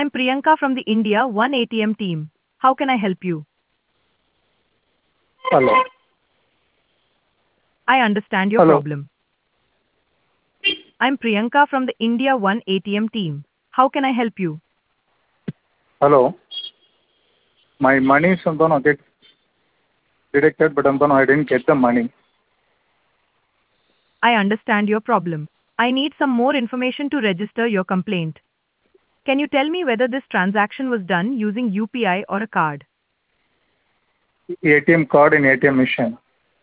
I'm Priyanka from the India One ATM team. How can I help you? Hello. I understand your Hello. problem. I'm Priyanka from the India One ATM team. How can I help you? Hello. My money somehow get deducted, but somehow I didn't get the money. I understand your problem. I need some more information to register your complaint. Can you tell me whether this transaction was done using UPI or a card? ATM card in ATM machine.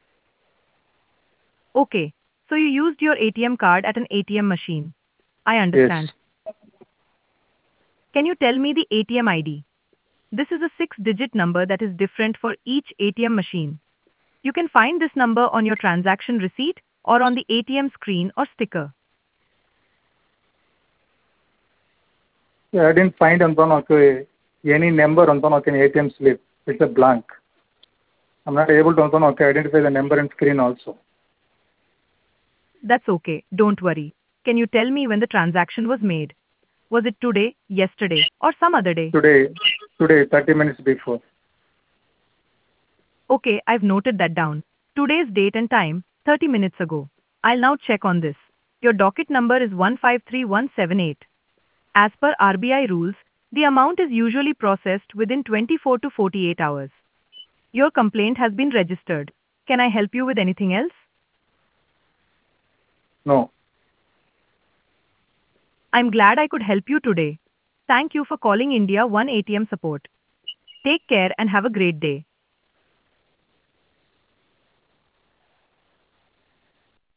Okay, so you used your ATM card at an ATM machine. I Yes. understand. Can you tell me the ATM ID? This is a six-digit number that is different for each ATM machine. You can find this number on your transaction receipt or on the ATM screen or sticker. Yeah, I didn't find any number on ATM slip. It's a blank. I'm not able to identify the number and screen also. That's okay, don't worry. Can you tell me when the transaction was made? Was it today, yesterday, or some other day? Today, 30 minutes before. Okay, I've noted that down. Today's date and time, 30 minutes ago. I'll now check on this. Your docket number is 153-178. As per RBI rules, the amount is usually processed within 24 to 48 hours. Your complaint has been registered. Can I help you with anything else? No. I'm glad I could help you today. Thank you for calling India One ATM support. Take care and have a great day.